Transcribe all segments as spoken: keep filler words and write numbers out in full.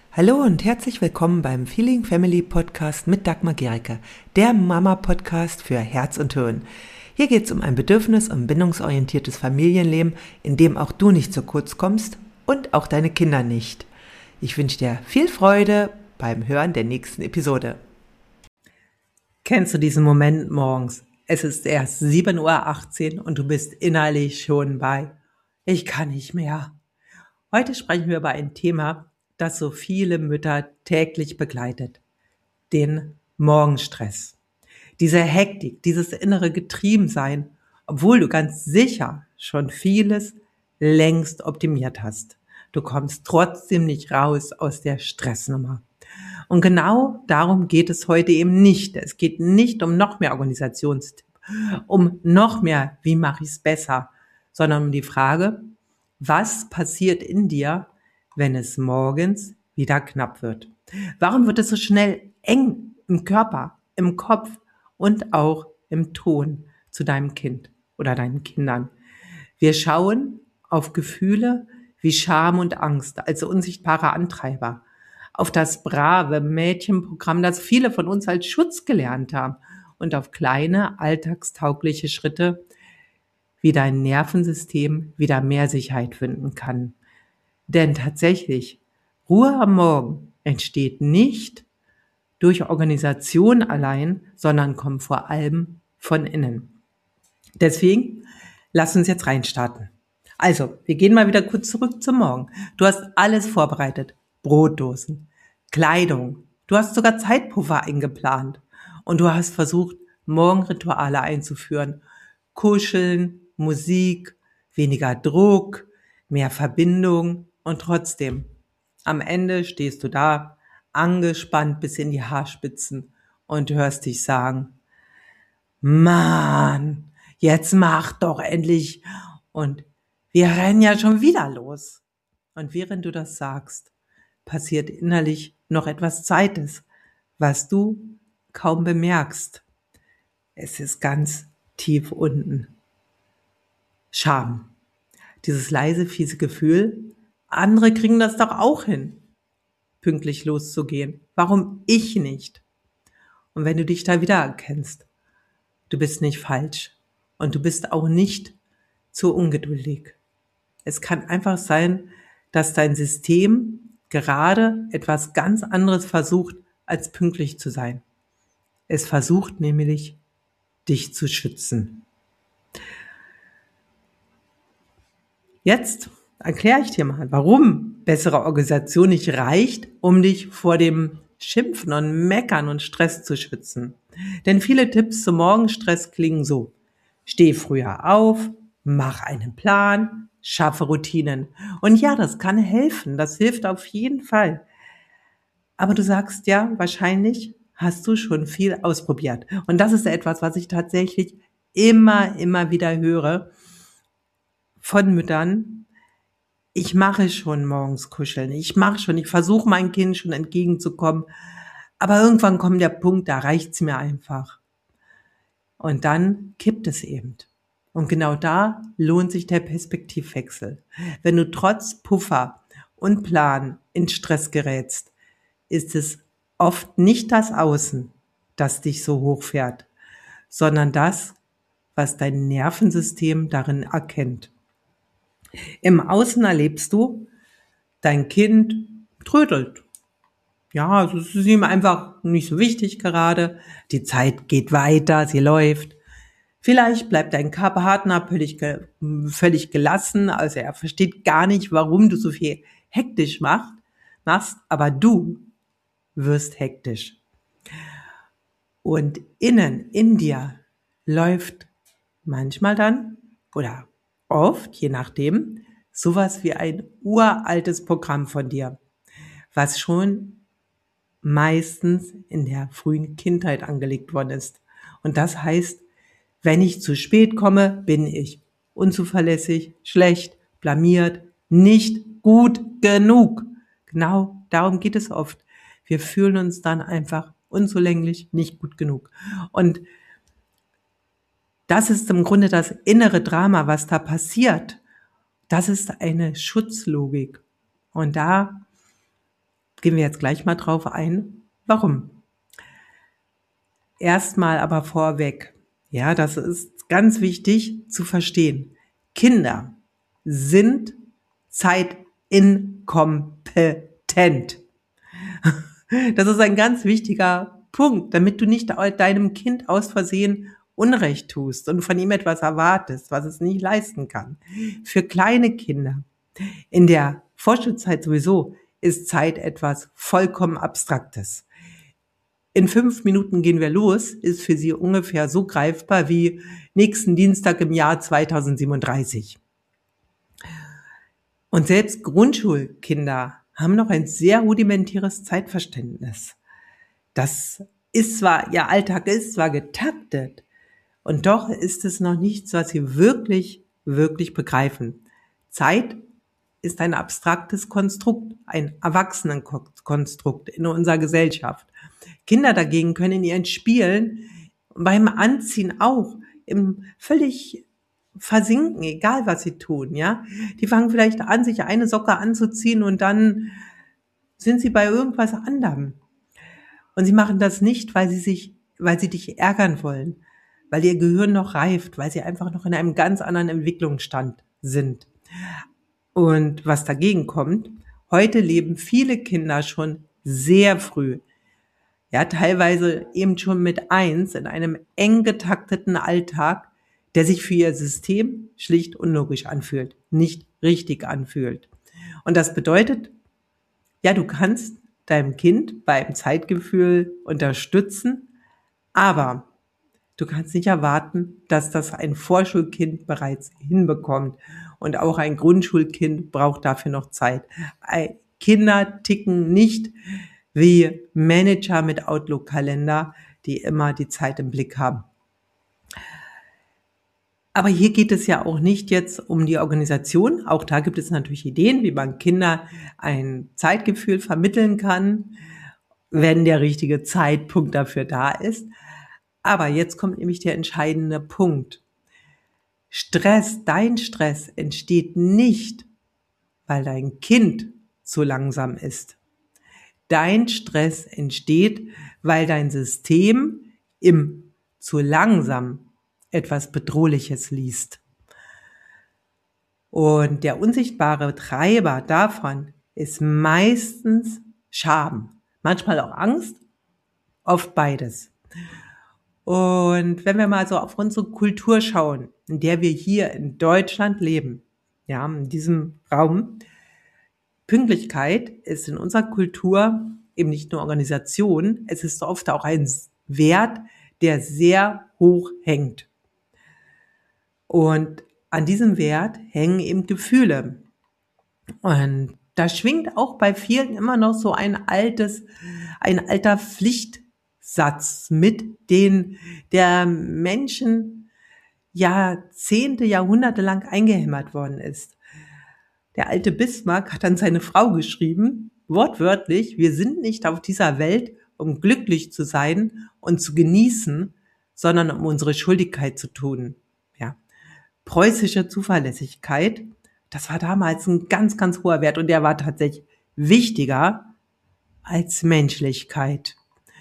Hallo und herzlich willkommen beim Feeling Family Podcast mit Dagmar Gericke, der Mama-Podcast für Herz und Hirn. Hier geht es um ein bedürfnis- und bindungsorientiertes Familienleben, in dem auch du nicht zu kurz kommst und auch deine Kinder nicht. Ich wünsche dir viel Freude beim Hören der nächsten Episode. Kennst du diesen Moment morgens? Es ist erst sieben Uhr achtzehn und du bist innerlich schon bei Ich kann nicht mehr. Heute sprechen wir über ein Thema, das so viele Mütter täglich begleitet. Den Morgenstress. Diese Hektik, dieses innere Getriebensein, obwohl du ganz sicher schon vieles längst optimiert hast. Du kommst trotzdem nicht raus aus der Stressnummer. Und genau darum geht es heute eben nicht. Es geht nicht um noch mehr Organisationstipp, um noch mehr, wie mache ich es besser, sondern um die Frage, was passiert in dir, wenn es morgens wieder knapp wird? Warum wird es so schnell eng im Körper, im Kopf und auch im Ton zu deinem Kind oder deinen Kindern? Wir schauen auf Gefühle wie Scham und Angst als unsichtbare Antreiber, auf das brave Mädchenprogramm, das viele von uns als Schutz gelernt haben, und auf kleine alltagstaugliche Schritte, wie dein Nervensystem wieder mehr Sicherheit finden kann. Denn tatsächlich, Ruhe am Morgen entsteht nicht durch Organisation allein, sondern kommt vor allem von innen. Deswegen, lass uns jetzt reinstarten. Also, wir gehen mal wieder kurz zurück zum Morgen. Du hast alles vorbereitet. Brotdosen, Kleidung. Du hast sogar Zeitpuffer eingeplant. Und du hast versucht, Morgenrituale einzuführen. Kuscheln, Musik, weniger Druck, mehr Verbindung. Und trotzdem, am Ende stehst du da, angespannt bis in die Haarspitzen und hörst dich sagen, Mann, jetzt mach doch endlich. Und wir rennen ja schon wieder los. Und während du das sagst, passiert innerlich noch etwas Zweites, was du kaum bemerkst. Es ist ganz tief unten. Scham. Dieses leise, fiese Gefühl, andere kriegen das doch auch hin, pünktlich loszugehen. Warum ich nicht? Und wenn du dich da wiedererkennst, du bist nicht falsch und du bist auch nicht zu ungeduldig. Es kann einfach sein, dass dein System gerade etwas ganz anderes versucht, als pünktlich zu sein. Es versucht nämlich, dich zu schützen. Jetzt erkläre ich dir mal, warum bessere Organisation nicht reicht, um dich vor dem Schimpfen und Meckern und Stress zu schützen. Denn viele Tipps zum Morgenstress klingen so: Steh früher auf, mach einen Plan, schaffe Routinen. Und ja, das kann helfen, das hilft auf jeden Fall. Aber du sagst ja, wahrscheinlich hast du schon viel ausprobiert. Und das ist etwas, was ich tatsächlich immer, immer wieder höre von Müttern. Ich mache schon morgens kuscheln, ich mache schon, ich versuche meinem Kind schon entgegenzukommen, aber irgendwann kommt der Punkt, da reicht's mir einfach. Und dann kippt es eben. Und genau da lohnt sich der Perspektivwechsel. Wenn du trotz Puffer und Plan in Stress gerätst, ist es oft nicht das Außen, das dich so hochfährt, sondern das, was dein Nervensystem darin erkennt. Im Außen erlebst du, dein Kind trödelt. Ja, also es ist ihm einfach nicht so wichtig gerade. Die Zeit geht weiter, sie läuft. Vielleicht bleibt dein Partner völlig, völlig gelassen, also er versteht gar nicht, warum du so viel hektisch machst, machst, aber du wirst hektisch. Und innen, in dir, läuft manchmal dann, oder oft, je nachdem, sowas wie ein uraltes Programm von dir, was schon meistens in der frühen Kindheit angelegt worden ist. Und das heißt, wenn ich zu spät komme, bin ich unzuverlässig, schlecht, blamiert, nicht gut genug. Genau darum geht es oft. Wir fühlen uns dann einfach unzulänglich, nicht gut genug. Und das ist im Grunde das innere Drama, was da passiert. Das ist eine Schutzlogik. Und da Gehen wir jetzt gleich mal drauf ein. Warum? Erstmal aber vorweg. Ja, das ist ganz wichtig zu verstehen. Kinder sind zeitinkompetent. Das ist ein ganz wichtiger Punkt, damit du nicht deinem Kind aus Versehen Unrecht tust und von ihm etwas erwartest, was es nicht leisten kann. Für kleine Kinder in der Vorschulzeit sowieso ist Zeit etwas vollkommen Abstraktes. In fünf Minuten gehen wir los, ist für sie ungefähr so greifbar wie nächsten Dienstag im Jahr zweitausendsiebenunddreißig. Und selbst Grundschulkinder haben noch ein sehr rudimentäres Zeitverständnis. Das ist zwar, ihr Alltag ist zwar getaktet, und doch ist es noch nichts, was sie wirklich, wirklich begreifen. Zeit ist ein abstraktes Konstrukt, ein Erwachsenenkonstrukt in unserer Gesellschaft. Kinder dagegen können in ihren Spielen, beim Anziehen auch, im völlig versinken, egal was sie tun, ja. Die fangen vielleicht an, sich eine Socke anzuziehen und dann sind sie bei irgendwas anderem. Und sie machen das nicht, weil sie sich, weil sie dich ärgern wollen, weil ihr Gehirn noch reift, weil sie einfach noch in einem ganz anderen Entwicklungsstand sind. Und was dagegen kommt, heute leben viele Kinder schon sehr früh, ja, teilweise eben schon mit eins in einem eng getakteten Alltag, der sich für ihr System schlicht unlogisch anfühlt, nicht richtig anfühlt. Und das bedeutet, ja, du kannst deinem Kind beim Zeitgefühl unterstützen, aber du kannst nicht erwarten, dass das ein Vorschulkind bereits hinbekommt. Und auch ein Grundschulkind braucht dafür noch Zeit. Kinder ticken nicht wie Manager mit Outlook-Kalender, die immer die Zeit im Blick haben. Aber hier geht es ja auch nicht jetzt um die Organisation. Auch da gibt es natürlich Ideen, wie man Kinder ein Zeitgefühl vermitteln kann, wenn der richtige Zeitpunkt dafür da ist. Aber jetzt kommt nämlich der entscheidende Punkt. Stress, dein Stress entsteht nicht, weil dein Kind zu langsam ist. Dein Stress entsteht, weil dein System im zu langsam etwas Bedrohliches liest. Und der unsichtbare Treiber davon ist meistens Scham. Manchmal auch Angst, oft beides. Und wenn wir mal so auf unsere Kultur schauen, in der wir hier in Deutschland leben, ja, in diesem Raum, Pünktlichkeit ist in unserer Kultur eben nicht nur Organisation, es ist oft auch ein Wert, der sehr hoch hängt. Und an diesem Wert hängen eben Gefühle. Und da schwingt auch bei vielen immer noch so ein altes, ein alter Pflichtsatz mit, den der Menschen Jahrzehnte, Jahrhunderte lang eingehämmert worden ist. Der alte Bismarck hat an seine Frau geschrieben, wortwörtlich, wir sind nicht auf dieser Welt, um glücklich zu sein und zu genießen, sondern um unsere Schuldigkeit zu tun. Ja. Preußische Zuverlässigkeit, das war damals ein ganz, ganz hoher Wert und der war tatsächlich wichtiger als Menschlichkeit.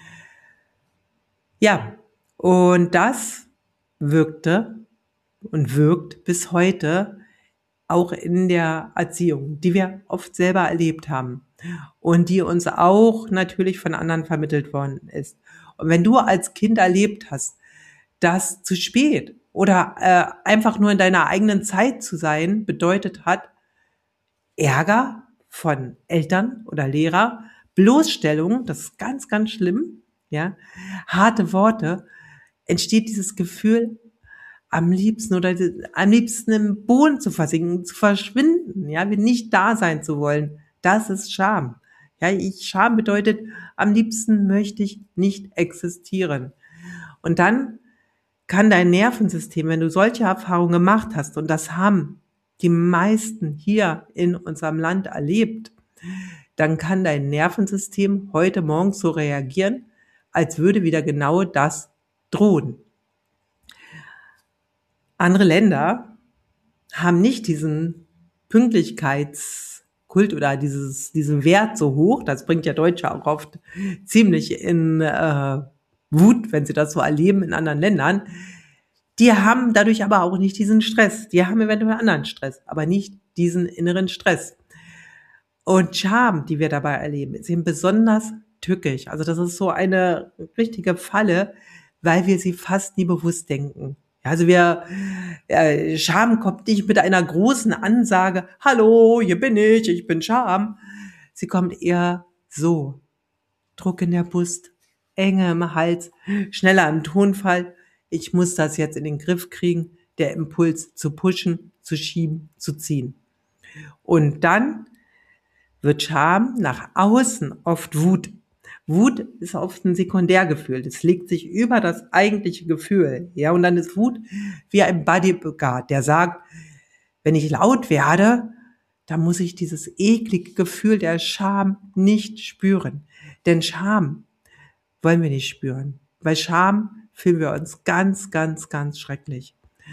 Ja, und das wirkte und wirkt bis heute auch in der Erziehung, die wir oft selber erlebt haben und die uns auch natürlich von anderen vermittelt worden ist. Und wenn du als Kind erlebt hast, dass zu spät oder äh, einfach nur in deiner eigenen Zeit zu sein bedeutet hat, Ärger von Eltern oder Lehrer, Bloßstellung, das ist ganz, ganz schlimm, ja, harte Worte, entsteht dieses Gefühl, am liebsten oder am liebsten im Boden zu versinken, zu verschwinden, ja, nicht da sein zu wollen. Das ist Scham. Ja, ich, Scham bedeutet, am liebsten möchte ich nicht existieren. Und dann kann dein Nervensystem, wenn du solche Erfahrungen gemacht hast, und das haben die meisten hier in unserem Land erlebt, dann kann dein Nervensystem heute Morgen so reagieren, als würde wieder genau das drohen. Andere Länder haben nicht diesen Pünktlichkeitsdruck Kult oder dieses, diesen Wert so hoch. Das bringt ja Deutsche auch oft ziemlich in äh, Wut, wenn sie das so erleben in anderen Ländern. Die haben dadurch aber auch nicht diesen Stress. Die haben eventuell anderen Stress, aber nicht diesen inneren Stress. Und Scham, die wir dabei erleben, ist eben besonders tückisch. Also das ist so eine richtige Falle, weil wir sie fast nie bewusst denken. Also wir, äh, Scham kommt nicht mit einer großen Ansage, hallo, hier bin ich, ich bin Scham. Sie kommt eher so, Druck in der Brust, Enge im Hals, schneller im Tonfall. Ich muss das jetzt in den Griff kriegen, der Impuls zu pushen, zu schieben, zu ziehen. Und dann wird Scham nach außen oft Wut. Wut ist oft ein Sekundärgefühl. Das legt sich über das eigentliche Gefühl. Ja, und dann ist Wut wie ein Bodyguard, der sagt, wenn ich laut werde, dann muss ich dieses eklige Gefühl der Scham nicht spüren. Denn Scham wollen wir nicht spüren. Bei Scham fühlen wir uns ganz, ganz, ganz schrecklich.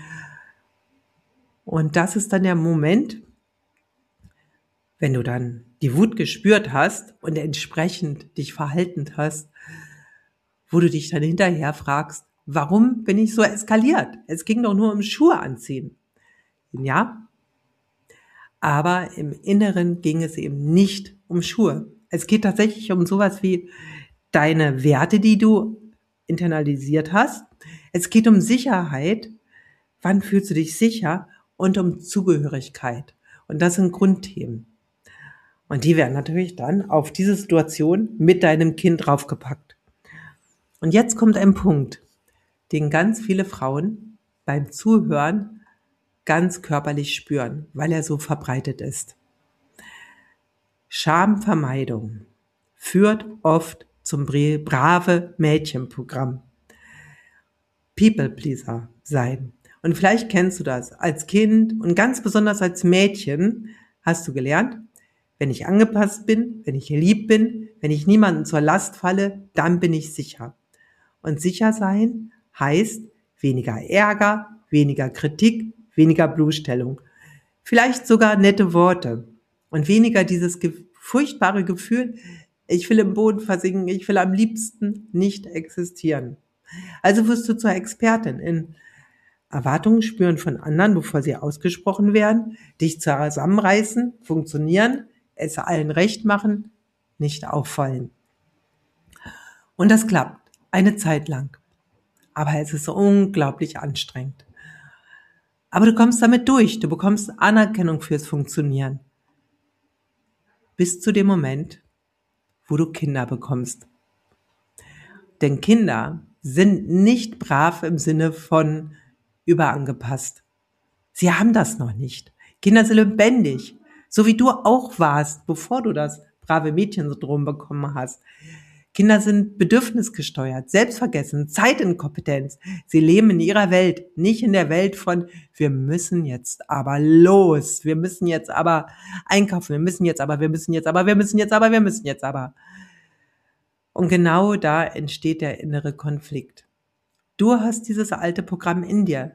Und das ist dann der Moment, wenn du dann die Wut gespürt hast und entsprechend dich verhalten hast, wo du dich dann hinterher fragst, warum bin ich so eskaliert? Es ging doch nur um Schuhe anziehen. Ja, aber im Inneren ging es eben nicht um Schuhe. Es geht tatsächlich um sowas wie deine Werte, die du internalisiert hast. Es geht um Sicherheit. Wann fühlst du dich sicher? Und um Zugehörigkeit. Und das sind Grundthemen. Und die werden natürlich dann auf diese Situation mit deinem Kind draufgepackt. Und jetzt kommt ein Punkt, den ganz viele Frauen beim Zuhören ganz körperlich spüren, weil er so verbreitet ist. Schamvermeidung führt oft zum brave Mädchenprogramm. People-Pleaser sein. Und vielleicht kennst du das. Als Kind und ganz besonders als Mädchen hast du gelernt, wenn ich angepasst bin, wenn ich lieb bin, wenn ich niemandem zur Last falle, dann bin ich sicher. Und sicher sein heißt weniger Ärger, weniger Kritik, weniger Bloßstellung. Vielleicht sogar nette Worte. Und weniger dieses ge- furchtbare Gefühl, ich will im Boden versinken, ich will am liebsten nicht existieren. Also wirst du zur Expertin in Erwartungen spüren von anderen, bevor sie ausgesprochen werden, dich zusammenreißen, funktionieren, es allen recht machen, nicht auffallen. Und das klappt eine Zeit lang. Aber es ist unglaublich anstrengend. Aber du kommst damit durch. Du bekommst Anerkennung fürs Funktionieren. Bis zu dem Moment, wo du Kinder bekommst. Denn Kinder sind nicht brav im Sinne von überangepasst. Sie haben das noch nicht. Kinder sind lebendig. So wie du auch warst, bevor du das brave Mädchensyndrom bekommen hast. Kinder sind bedürfnisgesteuert, selbstvergessen, Zeitinkompetenz. Sie leben in ihrer Welt, nicht in der Welt von, wir müssen jetzt aber los, wir müssen jetzt aber einkaufen, wir müssen jetzt aber, wir müssen jetzt aber, wir müssen jetzt aber, wir müssen jetzt aber. Und genau da entsteht der innere Konflikt. Du hast dieses alte Programm in dir,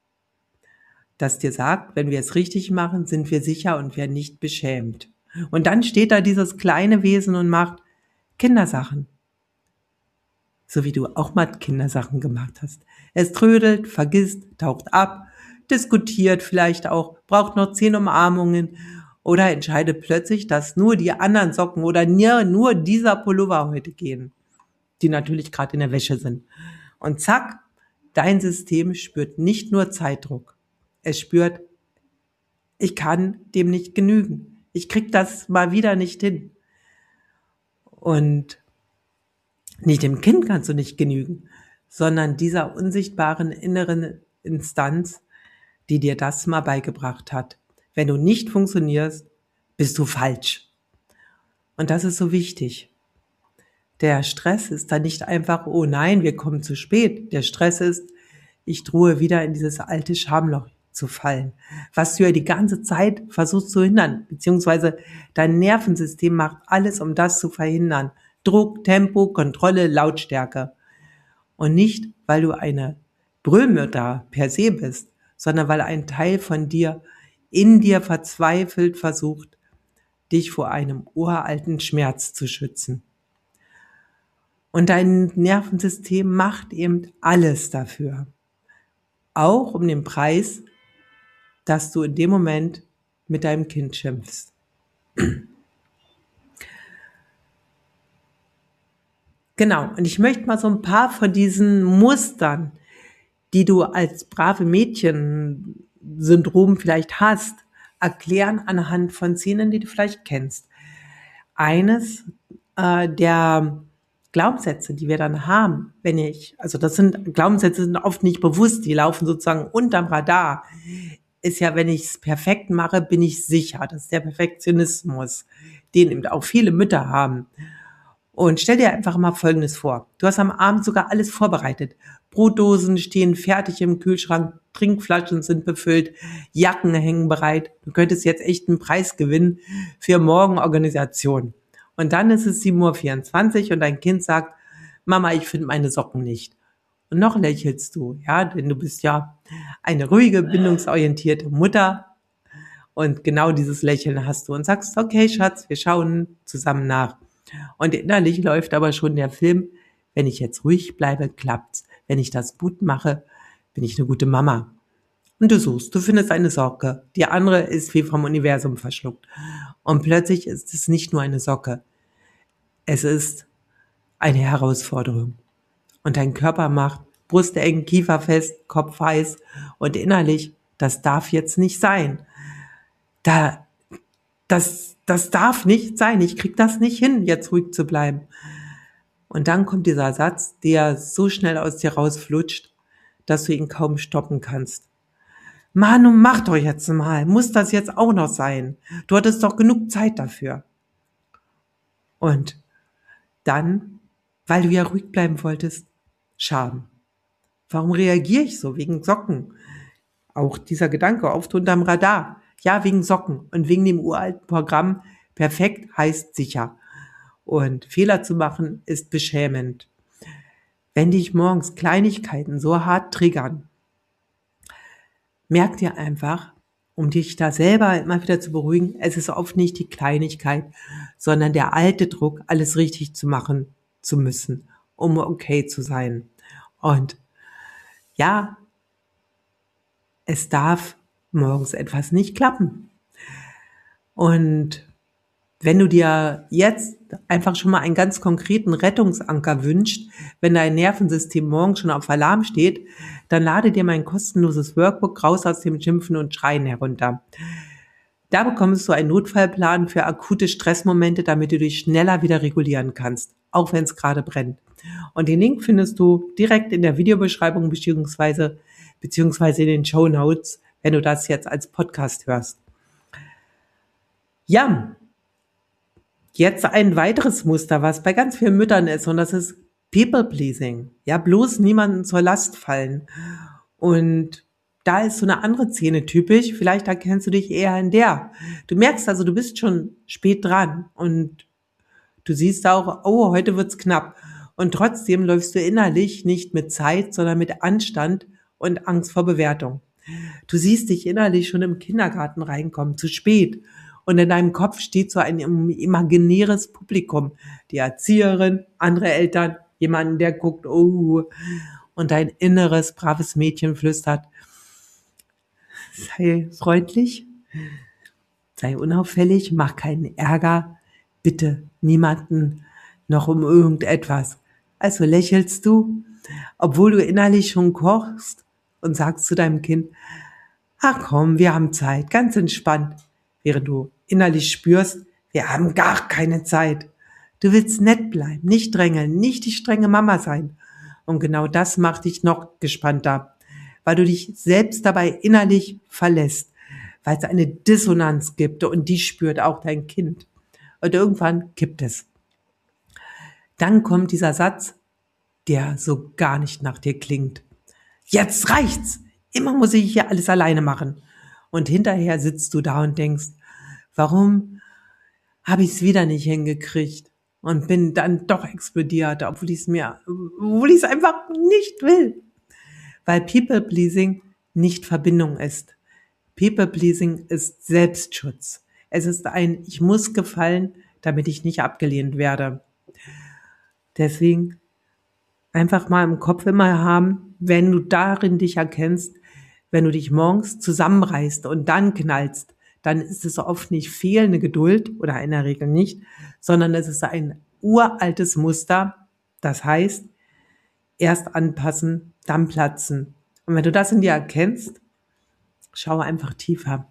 das dir sagt, wenn wir es richtig machen, sind wir sicher und werden nicht beschämt. Und dann steht da dieses kleine Wesen und macht Kindersachen. So wie du auch mal Kindersachen gemacht hast. Es trödelt, vergisst, taucht ab, diskutiert vielleicht auch, braucht noch zehn Umarmungen oder entscheidet plötzlich, dass nur die anderen Socken oder nur dieser Pullover heute gehen, die natürlich gerade in der Wäsche sind. Und zack, dein System spürt nicht nur Zeitdruck. Es spürt, ich kann dem nicht genügen. Ich krieg das mal wieder nicht hin. Und nicht dem Kind kannst du nicht genügen, sondern dieser unsichtbaren inneren Instanz, die dir das mal beigebracht hat. Wenn du nicht funktionierst, bist du falsch. Und das ist so wichtig. Der Stress ist dann nicht einfach, oh nein, wir kommen zu spät. Der Stress ist, ich drohe wieder in dieses alte Schamloch zu fallen, was du ja die ganze Zeit versuchst zu hindern, beziehungsweise dein Nervensystem macht alles, um das zu verhindern. Druck, Tempo, Kontrolle, Lautstärke. Und nicht, weil du eine Brüllmutter per se bist, sondern weil ein Teil von dir in dir verzweifelt versucht, dich vor einem uralten Schmerz zu schützen. Und dein Nervensystem macht eben alles dafür. Auch um den Preis, dass du in dem Moment mit deinem Kind schimpfst. Genau, und ich möchte mal so ein paar von diesen Mustern, die du als brave Mädchen-Syndrom vielleicht hast, erklären anhand von Szenen, die du vielleicht kennst. Eines äh, der Glaubenssätze, die wir dann haben, wenn ich, also das sind Glaubenssätze, sind oft nicht bewusst, die laufen sozusagen unterm Radar, ist ja, wenn ich es perfekt mache, bin ich sicher. Das ist der Perfektionismus, den eben auch viele Mütter haben. Und stell dir einfach mal Folgendes vor. Du hast am Abend sogar alles vorbereitet. Brotdosen stehen fertig im Kühlschrank, Trinkflaschen sind befüllt, Jacken hängen bereit. Du könntest jetzt echt einen Preis gewinnen für Morgenorganisation. Und dann ist es sieben Uhr vierundzwanzig und dein Kind sagt, Mama, ich finde meine Socken nicht. Und noch lächelst du, ja, denn du bist ja eine ruhige, bindungsorientierte Mutter. Und genau dieses Lächeln hast du und sagst, okay, Schatz, wir schauen zusammen nach. Und innerlich läuft aber schon der Film, wenn ich jetzt ruhig bleibe, klappt's. Wenn ich das gut mache, bin ich eine gute Mama. Und du suchst, du findest eine Socke. Die andere ist wie vom Universum verschluckt. Und plötzlich ist es nicht nur eine Socke. Es ist eine Herausforderung. Und dein Körper macht Brust eng, Kiefer fest, Kopf heiß und innerlich, das darf jetzt nicht sein. Da, das, das darf nicht sein. Ich krieg das nicht hin, jetzt ruhig zu bleiben. Und dann kommt dieser Satz, der so schnell aus dir rausflutscht, dass du ihn kaum stoppen kannst. Manu, mach doch jetzt mal. Muss das jetzt auch noch sein? Du hattest doch genug Zeit dafür. Und dann, weil du ja ruhig bleiben wolltest, Scham. Warum reagiere ich so? Wegen Socken. Auch dieser Gedanke oft unterm Radar. Ja, wegen Socken und wegen dem uralten Programm. Perfekt heißt sicher. Und Fehler zu machen ist beschämend. Wenn dich morgens Kleinigkeiten so hart triggern, merk dir einfach, um dich da selber immer wieder zu beruhigen, es ist oft nicht die Kleinigkeit, sondern der alte Druck, alles richtig zu machen zu müssen, um okay zu sein. Und ja, es darf morgens etwas nicht klappen. Und wenn du dir jetzt einfach schon mal einen ganz konkreten Rettungsanker wünschst, wenn dein Nervensystem morgens schon auf Alarm steht, dann lade dir mein kostenloses Workbook raus aus dem Schimpfen und Schreien herunter. Da bekommst du einen Notfallplan für akute Stressmomente, damit du dich schneller wieder regulieren kannst, auch wenn es gerade brennt. Und den Link findest du direkt in der Videobeschreibung beziehungsweise, beziehungsweise in den Shownotes, wenn du das jetzt als Podcast hörst. Ja, jetzt ein weiteres Muster, was bei ganz vielen Müttern ist, und das ist People-Pleasing. Ja, bloß niemanden zur Last fallen. Und da ist so eine andere Szene typisch. Vielleicht erkennst du dich eher in der. Du merkst also, du bist schon spät dran und du siehst auch, oh, heute wird's knapp. Und trotzdem läufst du innerlich nicht mit Zeit, sondern mit Anstand und Angst vor Bewertung. Du siehst dich innerlich schon im Kindergarten reinkommen, zu spät. Und in deinem Kopf steht so ein imaginäres Publikum. Die Erzieherin, andere Eltern, jemanden, der guckt, oh, und dein inneres, braves Mädchen flüstert, sei freundlich, sei unauffällig, mach keinen Ärger, bitte niemanden noch um irgendetwas. Also lächelst du, obwohl du innerlich schon kochst und sagst zu deinem Kind, ach komm, wir haben Zeit, ganz entspannt, während du innerlich spürst, wir haben gar keine Zeit. Du willst nett bleiben, nicht drängeln, nicht die strenge Mama sein. Und genau das macht dich noch gespannter, weil du dich selbst dabei innerlich verlässt, weil es eine Dissonanz gibt und die spürt auch dein Kind. Und irgendwann kippt es. Dann kommt dieser Satz, der so gar nicht nach dir klingt. Jetzt reicht's! Immer muss ich hier alles alleine machen. Und hinterher sitzt du da und denkst, warum habe ich es wieder nicht hingekriegt? Und bin dann doch explodiert, obwohl ich es mir, obwohl ich es einfach nicht will. Weil People-Pleasing nicht Verbindung ist. People-Pleasing ist Selbstschutz. Es ist ein, ich muss gefallen, damit ich nicht abgelehnt werde. Deswegen einfach mal im Kopf immer haben, wenn du darin dich erkennst, wenn du dich morgens zusammenreißt und dann knallst, dann ist es oft nicht fehlende Geduld oder in der Regel nicht, sondern es ist ein uraltes Muster. Das heißt, erst anpassen, dann platzen. Und wenn du das in dir erkennst, schau einfach tiefer.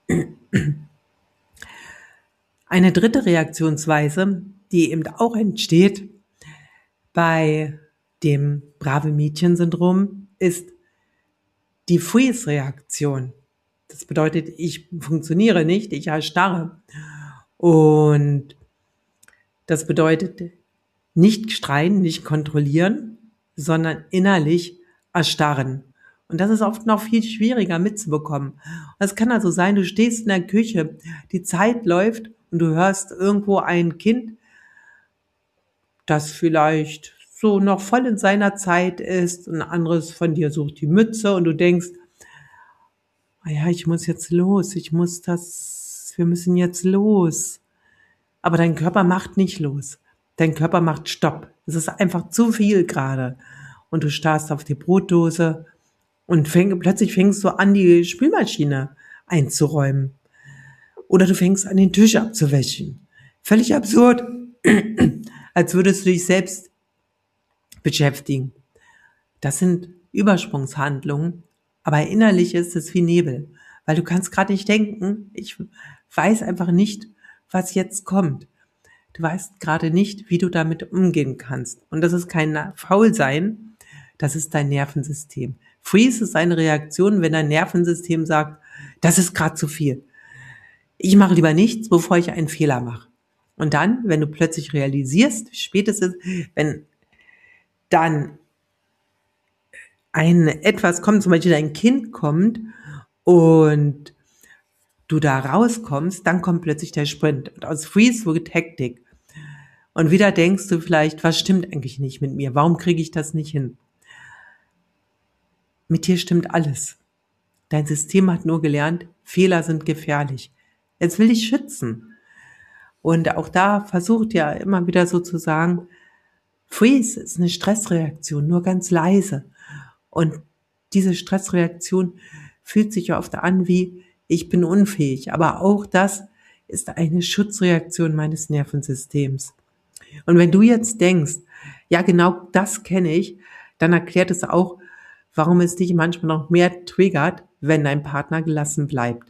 Eine dritte Reaktionsweise, die eben auch entsteht bei dem brave Mädchen-Syndrom, ist die Freeze-Reaktion. Das bedeutet, ich funktioniere nicht, ich erstarre. Und das bedeutet nicht streiten, nicht kontrollieren, sondern innerlich erstarren. Und das ist oft noch viel schwieriger mitzubekommen. Es kann also sein, du stehst in der Küche, die Zeit läuft und du hörst irgendwo ein Kind, das vielleicht so noch voll in seiner Zeit ist, ein anderes von dir sucht die Mütze und du denkst, ah ja, ich muss jetzt los, ich muss das, wir müssen jetzt los. Aber dein Körper macht nicht los. Dein Körper macht Stopp. Es ist einfach zu viel gerade. Und du starrst auf die Brotdose und fäng, plötzlich fängst du an, die Spülmaschine einzuräumen. Oder du fängst an, den Tisch abzuwäschen. Völlig absurd. Als würdest du dich selbst beschäftigen. Das sind Übersprungshandlungen, aber innerlich ist es wie Nebel, weil du kannst gerade nicht denken, ich weiß einfach nicht, was jetzt kommt. Du weißt gerade nicht, wie du damit umgehen kannst. Und das ist kein Faulsein, das ist dein Nervensystem. Freeze ist eine Reaktion, wenn dein Nervensystem sagt, das ist gerade zu viel. Ich mache lieber nichts, bevor ich einen Fehler mache. Und dann, wenn du plötzlich realisierst, spätestens, wenn dann ein etwas kommt, zum Beispiel dein Kind kommt und du da rauskommst, dann kommt plötzlich der Sprint. Und aus Freeze wird Hektik. Und wieder denkst du vielleicht, was stimmt eigentlich nicht mit mir? Warum kriege ich das nicht hin? Mit dir stimmt alles. Dein System hat nur gelernt, Fehler sind gefährlich. Es will dich schützen. Und auch da versucht ja immer wieder so zu sagen, Freeze ist eine Stressreaktion, nur ganz leise. Und diese Stressreaktion fühlt sich ja oft an wie, ich bin unfähig. Aber auch das ist eine Schutzreaktion meines Nervensystems. Und wenn du jetzt denkst, ja genau das kenne ich, dann erklärt es auch, warum es dich manchmal noch mehr triggert, wenn dein Partner gelassen bleibt.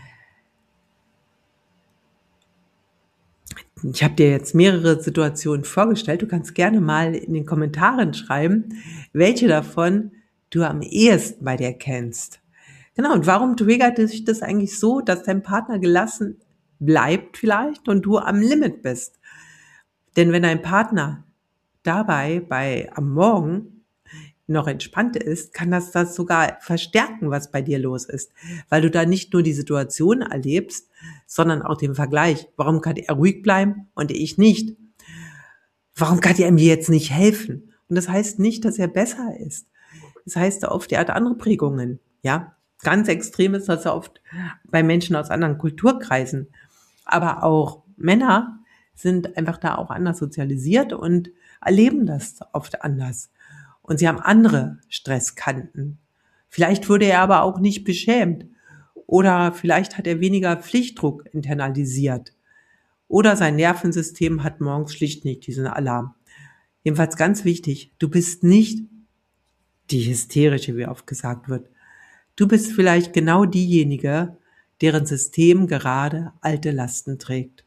Ich habe dir jetzt mehrere Situationen vorgestellt. Du kannst gerne mal in den Kommentaren schreiben, welche davon du am ehesten bei dir kennst. Genau, und warum triggert sich das eigentlich so, dass dein Partner gelassen bleibt vielleicht und du am Limit bist? Denn wenn dein Partner dabei bei am Morgen noch entspannt ist, kann das das sogar verstärken, was bei dir los ist. Weil du da nicht nur die Situation erlebst, sondern auch den Vergleich. Warum kann er ruhig bleiben und ich nicht? Warum kann er mir jetzt nicht helfen? Und das heißt nicht, dass er besser ist. Das heißt oft, er hat andere Prägungen. Ja, ganz extrem ist das oft bei Menschen aus anderen Kulturkreisen. Aber auch Männer sind einfach da auch anders sozialisiert und erleben das oft anders. Und sie haben andere Stresskanten. Vielleicht wurde er aber auch nicht beschämt. Oder vielleicht hat er weniger Pflichtdruck internalisiert. Oder sein Nervensystem hat morgens schlicht nicht diesen Alarm. Jedenfalls ganz wichtig, du bist nicht die Hysterische, wie oft gesagt wird. Du bist vielleicht genau diejenige, deren System gerade alte Lasten trägt.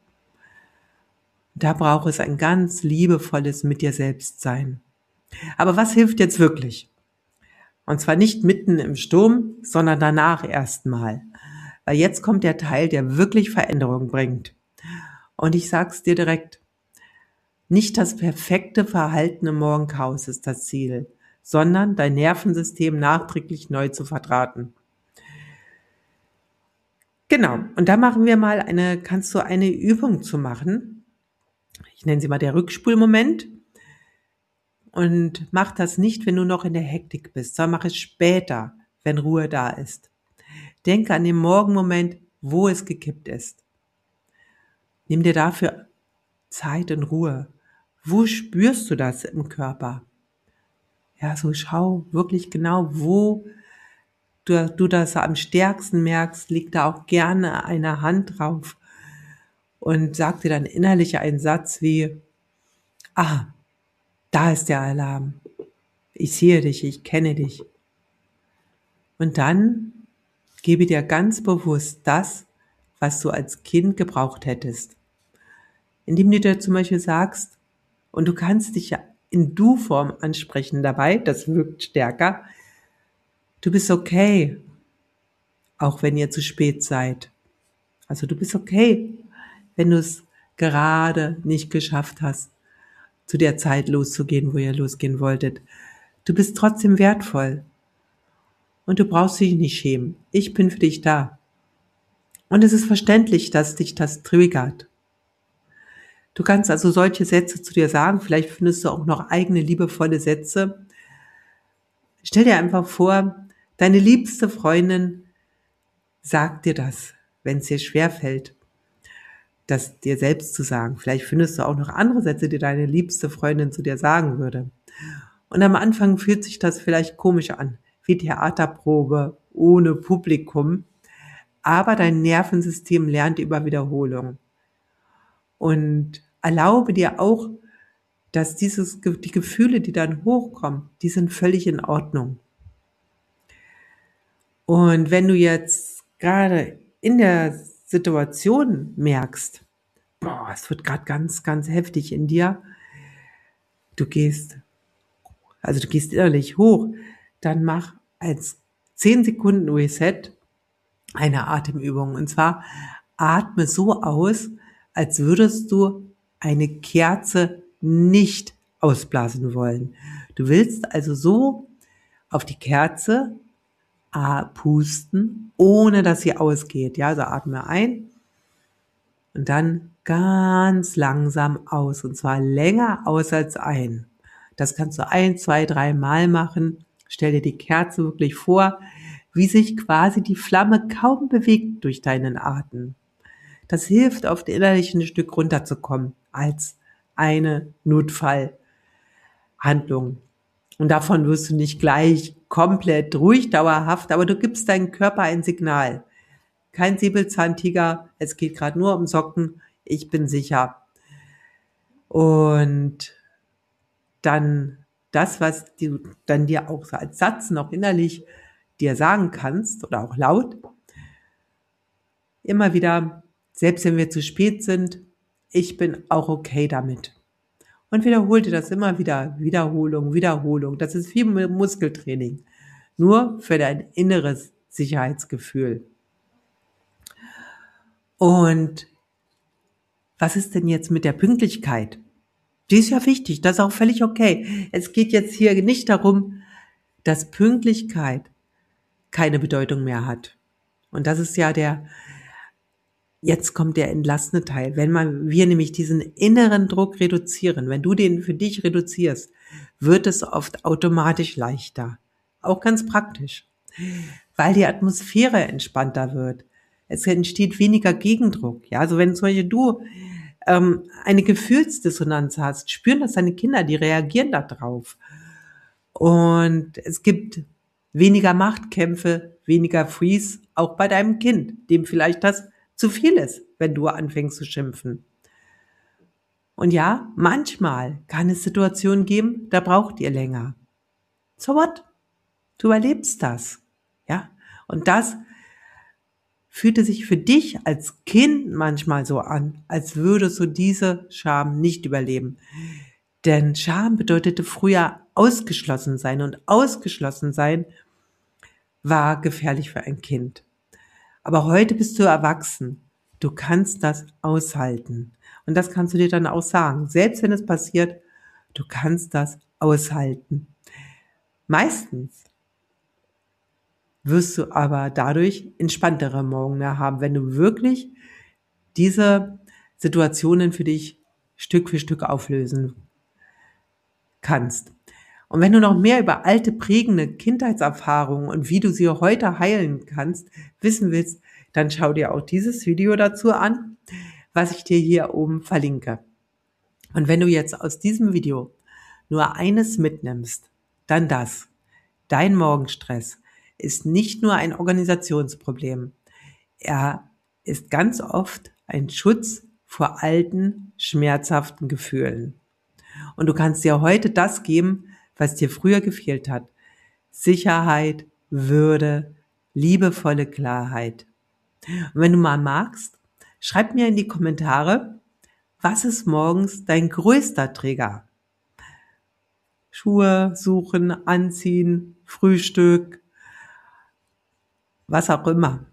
Da braucht es ein ganz liebevolles mit dir selbst sein. Aber was hilft jetzt wirklich? Und zwar nicht mitten im Sturm, sondern danach erstmal. Weil jetzt kommt der Teil, der wirklich Veränderung bringt. Und ich sag's dir direkt, nicht das perfekte Verhalten im Morgenchaos ist das Ziel, sondern dein Nervensystem nachträglich neu zu verdrahten. Genau, und da machen wir mal eine, kannst du eine Übung zu machen. Ich nenne sie mal der Rückspulmoment. Und mach das nicht, wenn du noch in der Hektik bist, sondern mach es später, wenn Ruhe da ist. Denke an den Morgenmoment, wo es gekippt ist. Nimm dir dafür Zeit und Ruhe. Wo spürst du das im Körper? Ja, so schau wirklich genau, wo du, du das am stärksten merkst, leg da auch gerne eine Hand drauf und sag dir dann innerlich einen Satz wie, ah, da ist der Alarm. Ich sehe dich, ich kenne dich. Und dann gebe dir ganz bewusst das, was du als Kind gebraucht hättest. Indem du dir zum Beispiel sagst, und du kannst dich ja in Du-Form ansprechen dabei, das wirkt stärker, du bist okay, auch wenn ihr zu spät seid. Also du bist okay, wenn du es gerade nicht geschafft hast, zu der Zeit loszugehen, wo ihr losgehen wolltet. Du bist trotzdem wertvoll und du brauchst dich nicht schämen. Ich bin für dich da. Und es ist verständlich, dass dich das triggert. Du kannst also solche Sätze zu dir sagen, vielleicht findest du auch noch eigene liebevolle Sätze. Stell dir einfach vor, deine liebste Freundin sagt dir das, wenn es dir schwerfällt, das dir selbst zu sagen. Vielleicht findest du auch noch andere Sätze, die deine liebste Freundin zu dir sagen würde. Und am Anfang fühlt sich das vielleicht komisch an, wie Theaterprobe ohne Publikum, aber dein Nervensystem lernt über Wiederholung. Und erlaube dir auch, dass dieses, die Gefühle, die dann hochkommen, die sind völlig in Ordnung. Und wenn du jetzt gerade in der Situation merkst, boah, es wird gerade ganz, ganz heftig in dir, du gehst, also du gehst innerlich hoch, dann mach als zehn Sekunden Reset eine Atemübung. Und zwar atme so aus, als würdest du eine Kerze nicht ausblasen wollen. Du willst also so auf die Kerze pusten, ohne dass sie ausgeht. Ja, also atme ein und dann ganz langsam aus. Und zwar länger aus als ein. Das kannst du ein, zwei, drei Mal machen. Stell dir die Kerze wirklich vor, wie sich quasi die Flamme kaum bewegt durch deinen Atem. Das hilft, auf den innerlichen Stück runterzukommen, als eine Notfallhandlung. Und davon wirst du nicht gleich komplett ruhig, dauerhaft, aber du gibst deinem Körper ein Signal. Kein Säbelzahntiger, es geht gerade nur um Socken, ich bin sicher. Und dann das, was du dann dir auch so als Satz noch innerlich dir sagen kannst oder auch laut, immer wieder, selbst wenn wir zu spät sind, ich bin auch okay damit. Und wiederhol dir das immer wieder, Wiederholung, Wiederholung. Das ist wie Muskeltraining, nur für dein inneres Sicherheitsgefühl. Und was ist denn jetzt mit der Pünktlichkeit? Die ist ja wichtig, das ist auch völlig okay. Es geht jetzt hier nicht darum, dass Pünktlichkeit keine Bedeutung mehr hat. Und das ist ja der, jetzt kommt der entlastende Teil. Wenn man, wir nämlich diesen inneren Druck reduzieren, wenn du den für dich reduzierst, wird es oft automatisch leichter. Auch ganz praktisch. Weil die Atmosphäre entspannter wird. Es entsteht weniger Gegendruck. Ja, also wenn zum Beispiel du ähm, eine Gefühlsdissonanz hast, spüren das deine Kinder, die reagieren da drauf. Und es gibt weniger Machtkämpfe, weniger Freeze, auch bei deinem Kind, dem vielleicht das zu viel ist, wenn du anfängst zu schimpfen. Und ja, manchmal kann es Situationen geben, da braucht ihr länger. So what? Du überlebst das. Ja? Und das fühlte sich für dich als Kind manchmal so an, als würdest du diese Scham nicht überleben. Denn Scham bedeutete früher ausgeschlossen sein und ausgeschlossen sein war gefährlich für ein Kind. Aber heute bist du erwachsen. Du kannst das aushalten. Und das kannst du dir dann auch sagen. Selbst wenn es passiert, du kannst das aushalten. Meistens wirst du aber dadurch entspanntere Morgen haben, wenn du wirklich diese Situationen für dich Stück für Stück auflösen kannst. Und wenn du noch mehr über alte prägende Kindheitserfahrungen und wie du sie heute heilen kannst, wissen willst, dann schau dir auch dieses Video dazu an. was ich dir hier oben verlinke. Und wenn du jetzt aus diesem Video nur eines mitnimmst, dann das. Dein Morgenstress ist nicht nur ein Organisationsproblem. Er ist ganz oft ein Schutz vor alten, schmerzhaften Gefühlen. Und du kannst dir heute das geben, was dir früher gefehlt hat. Sicherheit, Würde, liebevolle Klarheit. Und wenn du mal magst, schreib mir in die Kommentare, was ist morgens dein größter Trigger? Schuhe suchen, anziehen, Frühstück, was auch immer.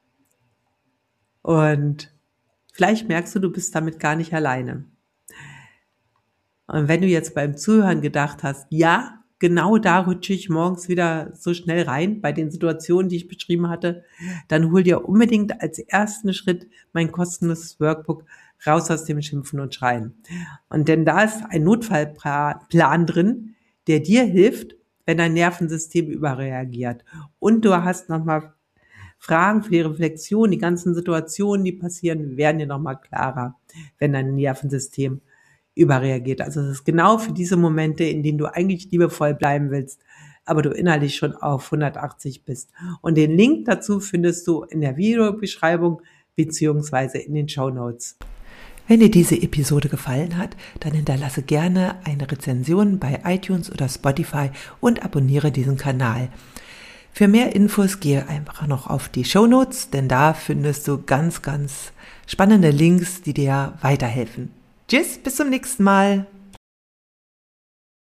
Und vielleicht merkst du, du bist damit gar nicht alleine. Und wenn du jetzt beim Zuhören gedacht hast, ja, genau da rutsche ich morgens wieder so schnell rein, bei den Situationen, die ich beschrieben hatte, dann hol dir unbedingt als ersten Schritt mein kostenloses Workbook Raus aus dem Schimpfen und Schreien. Und denn da ist ein Notfallplan drin, der dir hilft, wenn dein Nervensystem überreagiert. Und du hast nochmal Fragen für die Reflexion, die ganzen Situationen, die passieren, werden dir nochmal klarer, wenn dein Nervensystem überreagiert. Also es ist genau für diese Momente, in denen du eigentlich liebevoll bleiben willst, aber du innerlich schon auf hundertachtzig bist. Und den Link dazu findest du in der Videobeschreibung beziehungsweise in den Shownotes. Wenn dir diese Episode gefallen hat, dann hinterlasse gerne eine Rezension bei iTunes oder Spotify und abonniere diesen Kanal. Für mehr Infos gehe einfach noch auf die Shownotes, denn da findest du ganz, ganz spannende Links, die dir weiterhelfen. Tschüss, bis zum nächsten Mal.